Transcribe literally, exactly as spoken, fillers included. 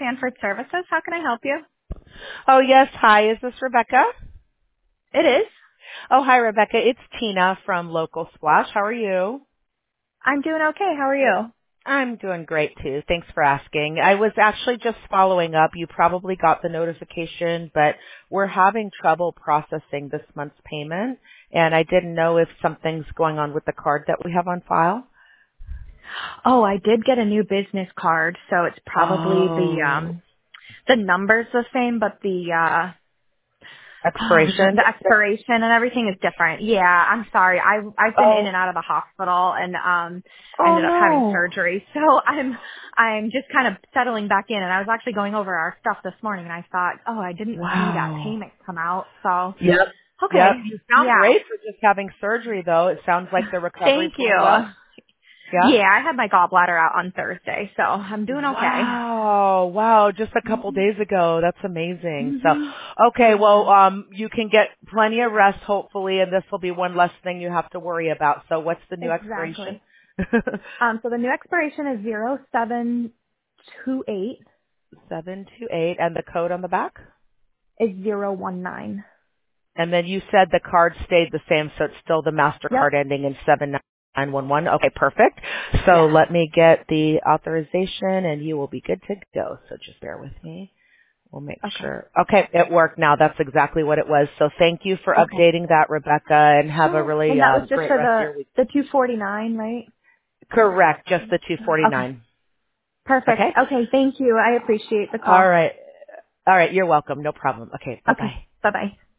Sanford Services. How can I help you? Oh, yes. Hi. Is this Rebecca? It is. Oh, hi, Rebecca. It's Tina from Local Splash. How are you? I'm doing okay. How are you? I'm doing great, too. Thanks for asking. I was actually just following up. You probably got the notification, but we're having trouble processing this month's payment, and I didn't know if something's going on with the card that we have on file. Oh, I did get a new business card, so it's probably the Oh, um the number's the same, but the uh expiration? the expiration and everything is different. Yeah, I'm sorry. I I've been in Oh, and out of the hospital and um I oh ended up having no. surgery. So I'm I'm just kind of settling back in, and I was actually going over our stuff this morning and I thought, "Oh, I didn't see that Wow. payment come out." So, Yep. okay. Yep. You sound Yeah. great for just having surgery, though. It sounds like the recovery's Thank going you. well. Yeah? Yeah, I had my gallbladder out on Thursday, so I'm doing okay. Wow, wow, just a couple Mhm. days ago. That's amazing. So, Mhm. okay, Yeah. well, um, you can get plenty of rest, hopefully, and this will be one less thing you have to worry about. So what's the new expiration? Exactly. Um, so the new expiration is zero seven two eight seven two eight, and the code on the back? is zero one nine. And then you said the card stayed the same, so it's still the Yep. MasterCard ending in seven nine one one. Okay, perfect. So Yeah. let me get the authorization, and you will be good to go. So just bear with me. We'll make Okay. sure. Okay, it worked now. That's exactly what it was. So thank you for Okay. updating that, Rebecca, and have a Sure. really And that was um, just great for rest of the your week. the two forty nine, right? Correct, just the Okay. two forty-nine. Perfect. Okay? Okay. Thank you. I appreciate the All call. right. All right, you're welcome. No problem. Okay, Okay. bye-bye. Bye bye.